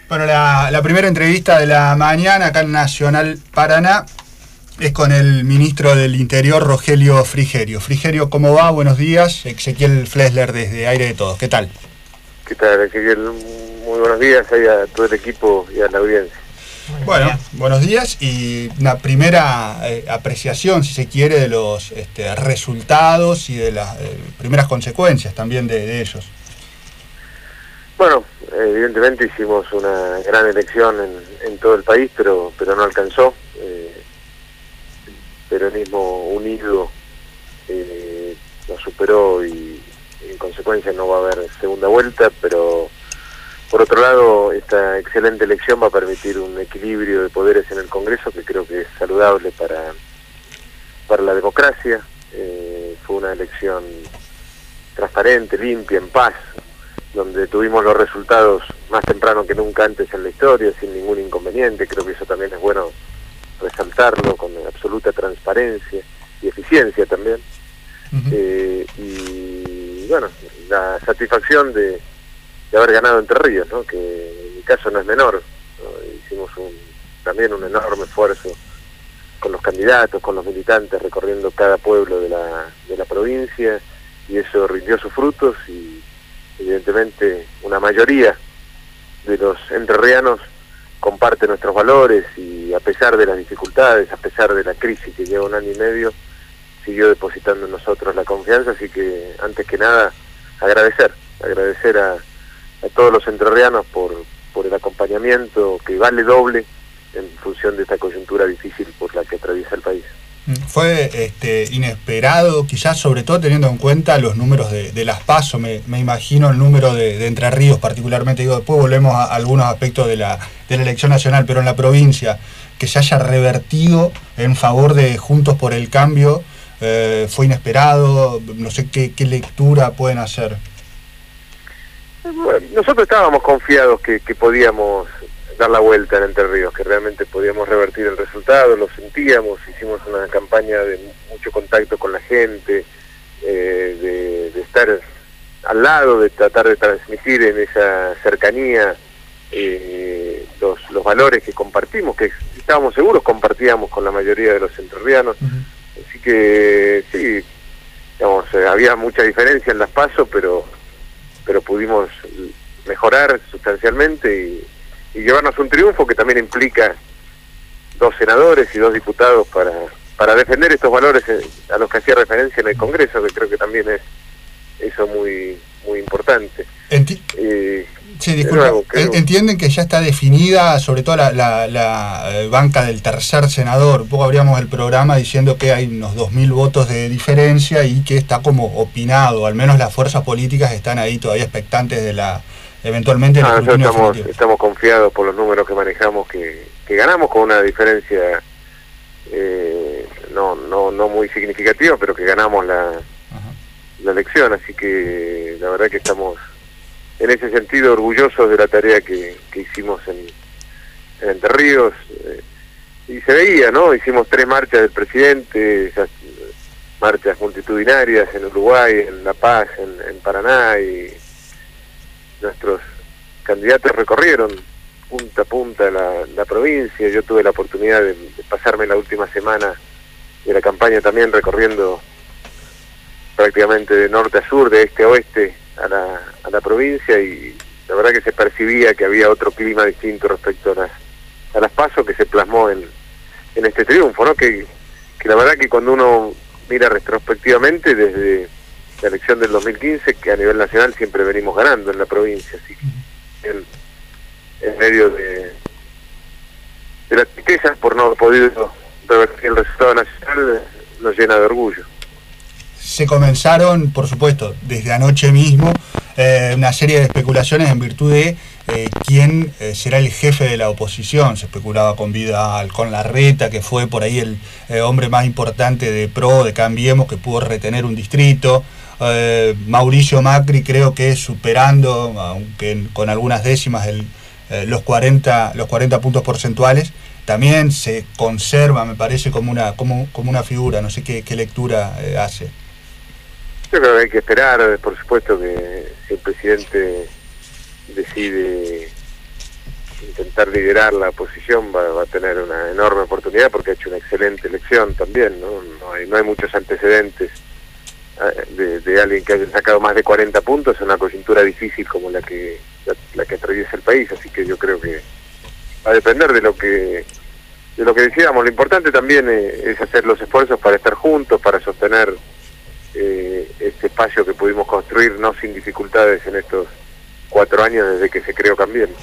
Bueno, la primera entrevista de la mañana acá en Nacional Paraná es con el ministro del Interior, Rogelio Frigerio. Frigerio, ¿cómo va? Buenos días. Ezequiel Flesler desde Aire de Todos. ¿Qué tal? ¿Qué tal, Ezequiel? Muy buenos días ahí a todo el equipo y a la audiencia. Bueno, buenos días y una primera apreciación, si se quiere, de los resultados y de las primeras consecuencias también de ellos. Bueno, evidentemente hicimos una gran elección en todo el país, pero no alcanzó. El peronismo unido lo superó y en consecuencia no va a haber segunda vuelta, pero por otro lado esta excelente elección va a permitir un equilibrio de poderes en el Congreso que creo que es saludable para la democracia. Fue una elección transparente, limpia, en paz, donde tuvimos los resultados más temprano que nunca antes en la historia, sin ningún inconveniente. Creo que eso también es bueno resaltarlo, con absoluta transparencia y eficiencia también. Y bueno, la satisfacción de haber ganado Entre Ríos, ¿no? Que en mi caso no es menor, ¿no? Hicimos también un enorme esfuerzo con los candidatos, con los militantes, recorriendo cada pueblo de la provincia, y eso rindió sus frutos, y evidentemente una mayoría de los entrerrianos comparte nuestros valores, y a pesar de las dificultades, a pesar de la crisis que lleva 1 año y medio, siguió depositando en nosotros la confianza. Así que antes que nada agradecer a todos los entrerrianos por el acompañamiento que vale doble en función de esta coyuntura difícil por la que atraviesa el país. Fue inesperado, quizás sobre todo teniendo en cuenta los números de las PASO. Me imagino el número de Entre Ríos particularmente. Digo, después volvemos a algunos aspectos de la elección nacional, pero en la provincia, que se haya revertido en favor de Juntos por el Cambio, fue inesperado. No sé qué lectura pueden hacer. Bueno, nosotros estábamos confiados que podíamos dar la vuelta en Entre Ríos, que realmente podíamos revertir el resultado, lo sentíamos. Hicimos una campaña de mucho contacto con la gente, de estar al lado, de tratar de transmitir en esa cercanía los valores que compartimos, que estábamos seguros compartíamos con la mayoría de los entrerrianos. Así que sí, digamos, había mucha diferencia en las PASO, pero pudimos mejorar sustancialmente y llevarnos un triunfo que también implica 2 senadores y 2 diputados para defender estos valores a los que hacía referencia en el Congreso, que creo que también es eso muy importante. Sí, disculpa, entienden que ya está definida, sobre todo la banca del tercer senador. Un poco abríamos el programa diciendo que hay unos 2.000 votos de diferencia y que está como opinado, al menos las fuerzas políticas están ahí todavía expectantes de eventualmente el escrutinio definitivo. Estamos confiados por los números que manejamos, que ganamos con una diferencia no muy significativa, pero que ganamos la elección. Así que la verdad que estamos en ese sentido orgullosos de la tarea que hicimos en Entre Ríos. Y se veía, ¿no? Hicimos 3 marchas del presidente, esas marchas multitudinarias en Uruguay, en La Paz, en Paraná, y nuestros candidatos recorrieron punta a punta la provincia. Yo tuve la oportunidad de pasarme la última semana de la campaña también recorriendo prácticamente de norte a sur, de este a oeste a la provincia, y la verdad que se percibía que había otro clima distinto respecto a las PASO, que se plasmó en este triunfo, ¿no? Que la verdad que cuando uno mira retrospectivamente desde la elección del 2015, que a nivel nacional siempre venimos ganando en la provincia, así que en medio de la tristeza por no haber podido revertir el resultado nacional, nos llena de orgullo. Se comenzaron, por supuesto, desde anoche mismo, una serie de especulaciones en virtud de quién será el jefe de la oposición. Se especulaba con Vidal, con Larreta, que fue por ahí el hombre más importante de PRO, de Cambiemos, que pudo retener un distrito. Mauricio Macri, creo que superando, aunque con algunas décimas, los 40 puntos porcentuales. También se conserva, me parece, como una figura. No sé qué lectura hace. Yo creo que hay que esperar, por supuesto, que si el presidente decide intentar liderar la oposición va a tener una enorme oportunidad porque ha hecho una excelente elección también, ¿no? No hay muchos antecedentes de alguien que haya sacado más de 40 puntos en una coyuntura difícil como la que atraviesa el país, así que yo creo que va a depender de lo que decíamos. Lo importante también es hacer los esfuerzos para estar juntos, para sostener este espacio que pudimos construir, no sin dificultades en estos 4 años desde que se creó Cambiemos.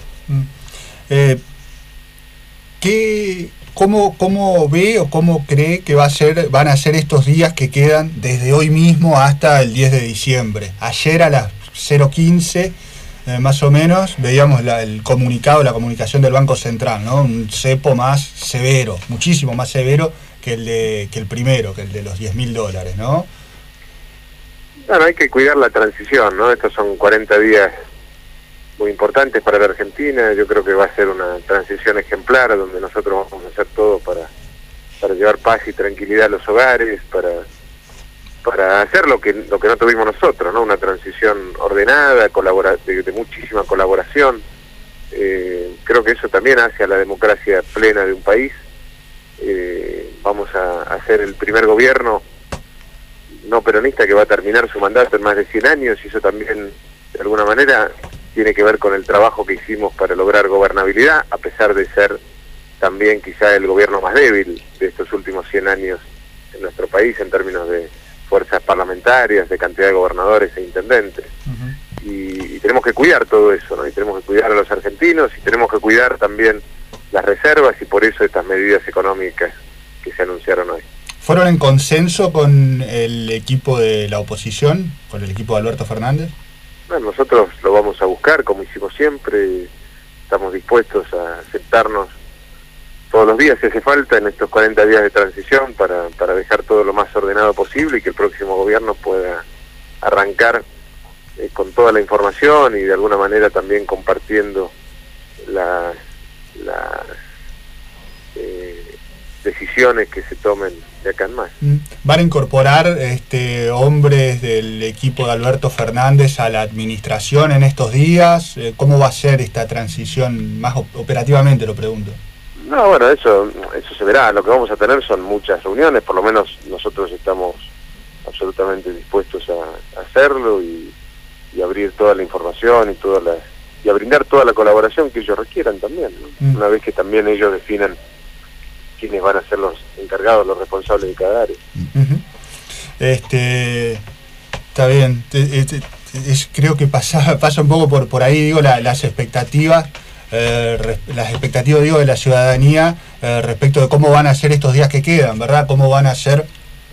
¿Cómo ve o cómo cree que van a ser estos días que quedan desde hoy mismo hasta el 10 de diciembre? Ayer a las 0:15, más o menos, veíamos el comunicado, la comunicación del Banco Central, ¿no? Un cepo más severo, muchísimo más severo que el primero, que el de los $10.000, ¿no? Bueno, hay que cuidar la transición, ¿no? Estos son 40 días muy importantes para la Argentina. Yo creo que va a ser una transición ejemplar donde nosotros vamos a hacer todo para llevar paz y tranquilidad a los hogares, para hacer lo que no tuvimos nosotros, ¿no? Una transición ordenada, de muchísima colaboración. Creo que eso también hace a la democracia plena de un país. Vamos a hacer el primer gobierno no peronista que va a terminar su mandato en más de 100 años, y eso también, de alguna manera, tiene que ver con el trabajo que hicimos para lograr gobernabilidad, a pesar de ser también quizá el gobierno más débil de estos últimos 100 años en nuestro país en términos de fuerzas parlamentarias, de cantidad de gobernadores e intendentes. Y tenemos que cuidar todo eso, ¿no? Y tenemos que cuidar a los argentinos, y tenemos que cuidar también las reservas, y por eso estas medidas económicas que se anunciaron hoy. ¿Fueron en consenso con el equipo de la oposición, con el equipo de Alberto Fernández? Bueno, nosotros lo vamos a buscar, como hicimos siempre. Estamos dispuestos a aceptarnos todos los días si hace falta en estos 40 días de transición para dejar todo lo más ordenado posible y que el próximo gobierno pueda arrancar con toda la información y de alguna manera también compartiendo las decisiones que se tomen de acá en más. ¿Van a incorporar hombres del equipo de Alberto Fernández a la administración en estos días? ¿Cómo va a ser esta transición más operativamente, lo pregunto? No, bueno, eso se verá. Lo que vamos a tener son muchas reuniones, por lo menos nosotros estamos absolutamente dispuestos a hacerlo y abrir toda la información y a brindar toda la colaboración que ellos requieran también, ¿no? Una vez que también ellos definan quiénes van a ser los encargados, los responsables de cada área. Está bien. Creo que pasa un poco por ahí, digo, las expectativas de la ciudadanía respecto de cómo van a ser estos días que quedan, ¿verdad? Cómo van a ser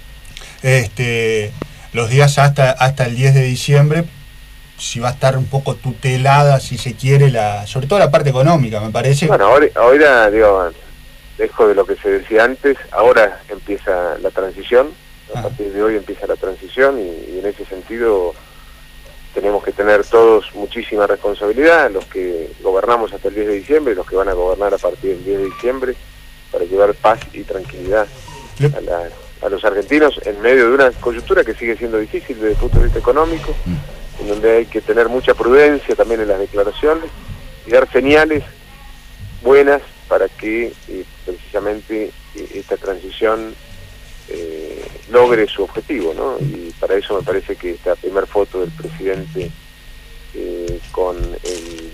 los días hasta el 10 de diciembre, si va a estar un poco tutelada, si se quiere, sobre todo la parte económica, me parece. Bueno, ahora digo, dejo de lo que se decía antes, ahora empieza la transición, a partir de hoy empieza la transición, y en ese sentido tenemos que tener todos muchísima responsabilidad, los que gobernamos hasta el 10 de diciembre y los que van a gobernar a partir del 10 de diciembre, para llevar paz y tranquilidad a los argentinos en medio de una coyuntura que sigue siendo difícil desde el punto de vista económico, en donde hay que tener mucha prudencia también en las declaraciones y dar señales buenas para que precisamente esta transición logre su objetivo, ¿no? Y para eso me parece que esta primera foto del presidente con el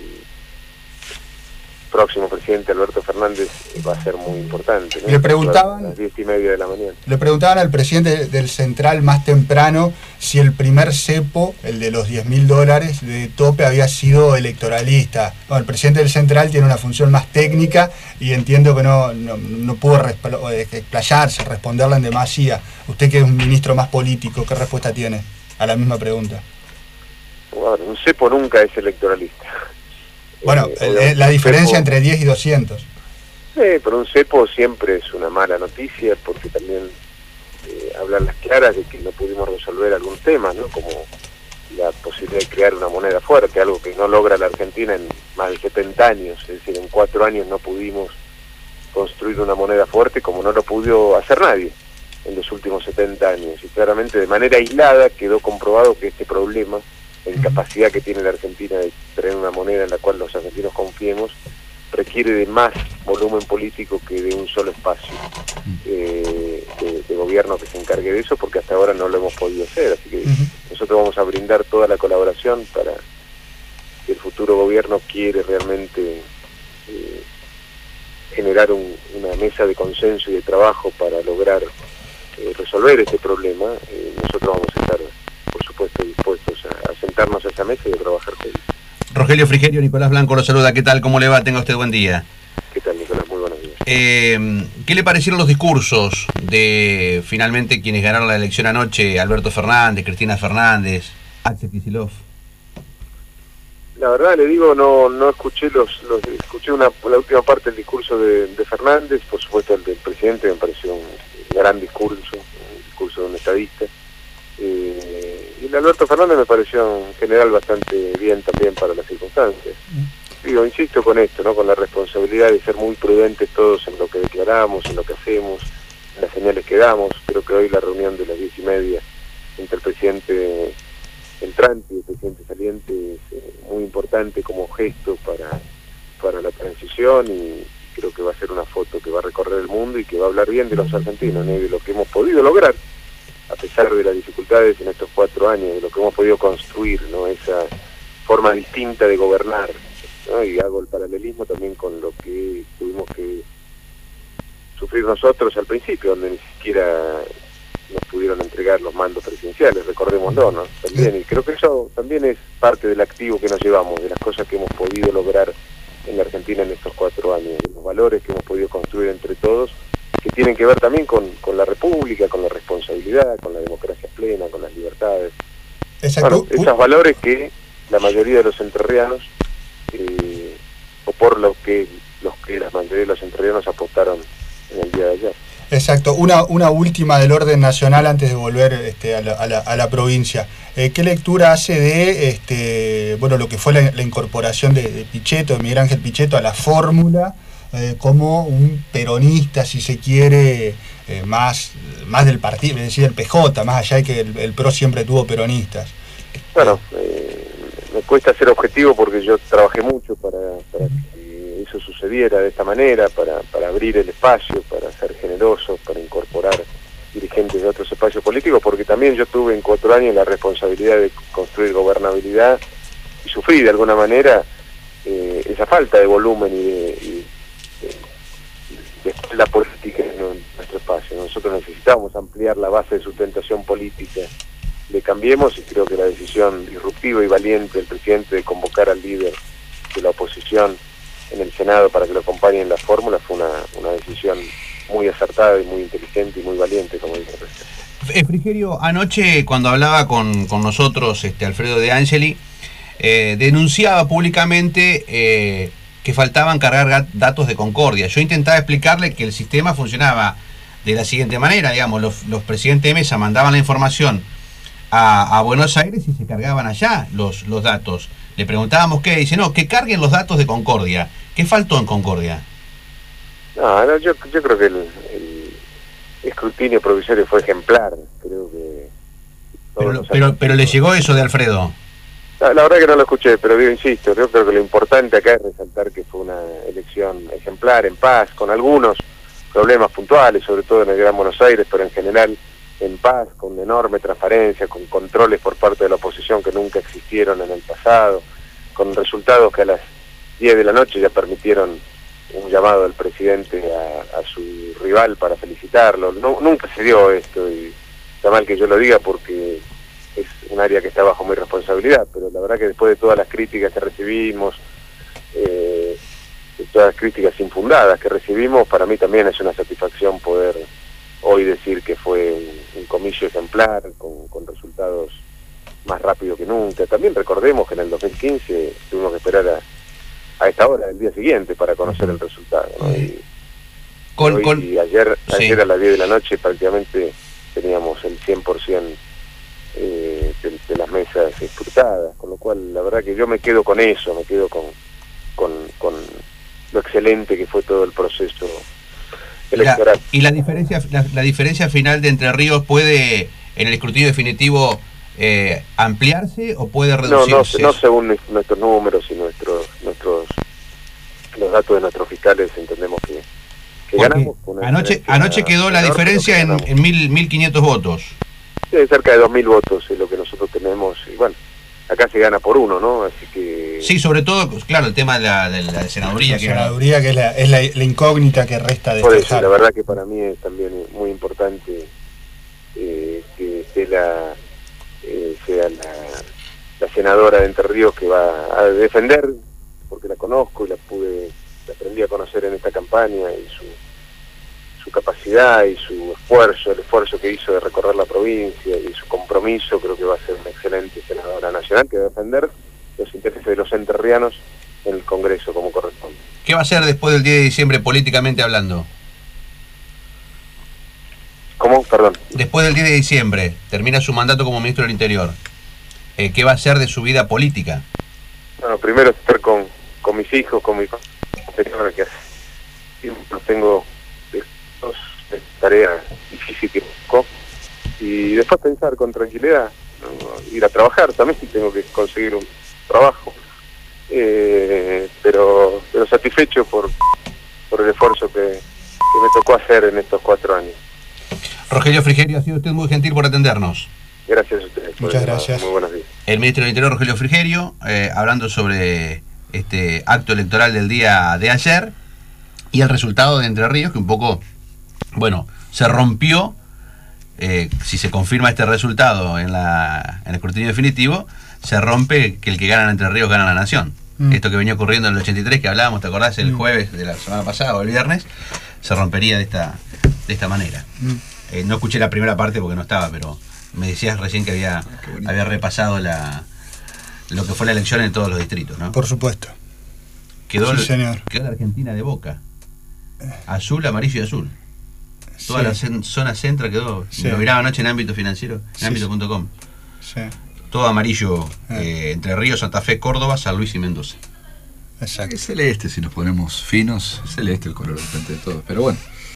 próximo presidente Alberto Fernández va a ser muy importante, ¿no? Le preguntaban, a las 10:30 de la mañana. Le preguntaban al presidente del Central más temprano si el primer cepo, el de los $10.000 de tope, había sido electoralista. Bueno, el presidente del Central tiene una función más técnica y entiendo que no pudo explayarse, responderla en demasía. Usted, que es un ministro más político, ¿qué respuesta tiene a la misma pregunta? Bueno, un cepo nunca es electoralista. Bueno, la diferencia entre 10 y 200. Sí, pero un cepo siempre es una mala noticia, porque también hablar las claras de que no pudimos resolver algún tema, ¿no? Como la posibilidad de crear una moneda fuerte, algo que no logra la Argentina en más de 70 años, es decir, en 4 años no pudimos construir una moneda fuerte como no lo pudo hacer nadie en los últimos 70 años, y claramente de manera aislada quedó comprobado que este problema, la incapacidad que tiene la Argentina de tener una moneda en la cual los argentinos confiemos, requiere de más volumen político que de un solo espacio de gobierno que se encargue de eso, porque hasta ahora no lo hemos podido hacer. Así que nosotros vamos a brindar toda la colaboración para que el futuro gobierno quiere realmente generar una mesa de consenso y de trabajo para lograr resolver este problema. Nosotros vamos a estar, por supuesto, dispuestos a sentarnos a esa mesa y a trabajar juntos. Rogelio Frigerio, Nicolás Blanco lo saluda. ¿Qué tal? ¿Cómo le va? Tenga usted buen día. ¿Qué tal, Nicolás? Muy buenos días. ¿Qué le parecieron los discursos de finalmente quienes ganaron la elección anoche? Alberto Fernández, Cristina Fernández, Axel Kicillof. La verdad, le digo, no escuché escuché la última parte del discurso de Fernández. Por supuesto, el del presidente me pareció un gran discurso, un discurso de un estadista. Y el de Alberto Fernández me pareció en general bastante bien también para las circunstancias. Digo, insisto con esto, ¿no? Con la responsabilidad de ser muy prudentes todos en lo que declaramos, en lo que hacemos, en las señales que damos. Creo que hoy la reunión de las 10:30 entre el presidente entrante y el presidente saliente es muy importante como gesto para la transición, y creo que va a ser una foto que va a recorrer el mundo y que va a hablar bien de los argentinos, ¿no? Y de lo que hemos podido lograr a pesar de las dificultades en estos 4 años, de lo que hemos podido construir, ¿no? Esa forma distinta de gobernar, ¿no? Y hago el paralelismo también con lo que tuvimos que sufrir nosotros al principio, donde ni siquiera nos pudieron entregar los mandos presidenciales, recordémoslo, ¿no? También, y creo que eso también es parte del activo que nos llevamos, de las cosas que hemos podido lograr en la Argentina en estos 4 años, de los valores que hemos podido construir entre todos, que tienen que ver también con la República, con la responsabilidad, con la democracia plena, con las libertades. Exacto. Bueno, esos valores que la mayoría de los entrerrianos, o por los que la mayoría de los entrerrianos apostaron en el día de ayer. Exacto. Una última del orden nacional antes de volver a la provincia. ¿Qué lectura hace de lo que fue la incorporación de Pichetto, de Miguel Ángel Pichetto, a la fórmula como un peronista, si se quiere, más del partido, es decir, el PJ, más allá de que el PRO siempre tuvo peronistas? Bueno, me cuesta ser objetivo porque yo trabajé mucho para que eso sucediera de esta manera, para abrir el espacio, para ser generoso, para incorporar dirigentes de otros espacios políticos, porque también yo tuve en 4 años la responsabilidad de construir gobernabilidad y sufrí de alguna manera esa falta de volumen y de la política en nuestro espacio. Nosotros necesitamos ampliar la base de sustentación política de Cambiemos, y creo que la decisión disruptiva y valiente del presidente de convocar al líder de la oposición en el Senado para que lo acompañe en la fórmula fue una decisión muy acertada y muy inteligente y muy valiente, como dice el presidente. Frigerio, anoche cuando hablaba con nosotros Alfredo De Angeli, denunciaba públicamente que faltaban cargar datos de Concordia. Yo intentaba explicarle que el sistema funcionaba de la siguiente manera, digamos, los presidentes de mesa mandaban la información a Buenos Aires y se cargaban allá los datos. Le preguntábamos qué, dice, no, que carguen los datos de Concordia. ¿Qué faltó en Concordia? No, yo creo que el escrutinio provisorio fue ejemplar. Creo que pero le llegó eso de Alfredo. La verdad que no lo escuché, pero insisto, yo creo que lo importante acá es resaltar que fue una elección ejemplar, en paz, con algunos problemas puntuales, sobre todo en el Gran Buenos Aires, pero en general en paz, con enorme transparencia, con controles por parte de la oposición que nunca existieron en el pasado, con resultados que a las 10 de la noche ya permitieron un llamado del presidente a su rival para felicitarlo. Nunca se dio esto, y está mal que yo lo diga porque es un área que está bajo mi responsabilidad, pero la verdad que después de todas las críticas que recibimos, de todas las críticas infundadas que recibimos, para mí también es una satisfacción poder hoy decir que fue un comicio ejemplar, con resultados más rápido que nunca. También recordemos que en el 2015 tuvimos que esperar a esta hora del día siguiente para conocer el resultado, ¿no? Y ayer a las 10 de la noche prácticamente teníamos el 100% de las mesas escrutadas, con lo cual la verdad que yo me quedo con eso, me quedo con lo excelente que fue todo el proceso electoral. ¿Y la diferencia final de Entre Ríos puede, en el escrutinio definitivo, ampliarse o puede reducirse? No según nuestros números y los datos de nuestros fiscales entendemos que ganamos. Anoche quedó la diferencia en 1.500 votos. Sí, cerca de 2.000 votos es lo que nosotros tenemos, y bueno, acá se gana por 1, ¿no? Así que... Sí, sobre todo, claro, el tema de la senaduría. La senaduría, que es la incógnita que resta de despejar. La verdad que para mí es también muy importante que esté sea la senadora de Entre Ríos que va a defender, porque la conozco y la aprendí a conocer en esta campaña, y su capacidad y su esfuerzo, el esfuerzo que hizo de recorrer la provincia y su compromiso, creo que va a ser una excelente senadora nacional que va a defender los intereses de los entrerrianos en el Congreso como corresponde. ¿Qué va a hacer después del 10 de diciembre políticamente hablando? ¿Cómo? Perdón. Después del 10 de diciembre, termina su mandato como ministro del Interior. ¿Qué va a hacer de su vida política? Bueno, primero estar con mis hijos, con mi señora, que hace tiempo tengo dos tareas difíciles que busco, y después pensar con tranquilidad, ¿no? Ir a trabajar también, si tengo que conseguir un trabajo, pero satisfecho por el esfuerzo que me tocó hacer en estos 4 años. Rogelio Frigerio, ha sido usted muy gentil por atendernos. Gracias a ustedes. Muchas gracias. Muy buenos días. El ministro del Interior, Rogelio Frigerio, hablando sobre este acto electoral del día de ayer y el resultado de Entre Ríos, que un poco, bueno, se rompió, si se confirma este resultado en el escrutinio definitivo, se rompe que el que gana en Entre Ríos gana la nación. Esto que venía ocurriendo en el 83, que hablábamos, ¿te acordás? El jueves de la semana pasada o el viernes, se rompería de esta manera. No escuché la primera parte porque no estaba, pero me decías recién que había repasado lo que fue la elección en todos los distritos, ¿no? Por supuesto. Quedó señor. La Argentina de Boca. Azul, amarillo y azul. Toda la zona centro quedó. Sí. Lo miraba anoche en Ámbito Financiero, en ámbito.com. Sí. Todo amarillo, Entre Ríos, Santa Fe, Córdoba, San Luis y Mendoza. Exacto. Es celeste, si nos ponemos finos, es celeste el color frente de todos. Pero bueno.